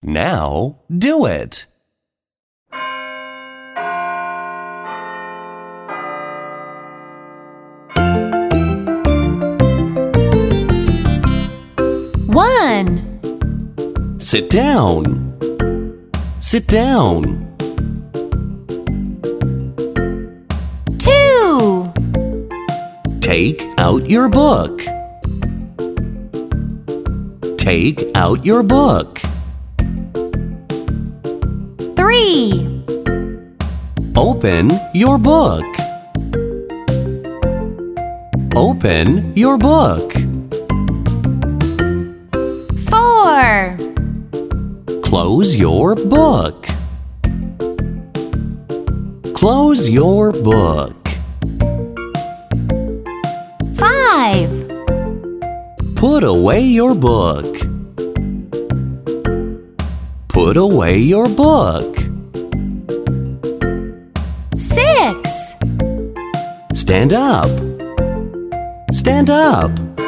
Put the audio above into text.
Now do it. One, Sit down. Sit down. 2, Take out your book. Take out your book. 3, Open your book. Open your book. 4, Close your book. Close your book. 5, Put away your book. Put away your book. 6, Stand up. Stand up.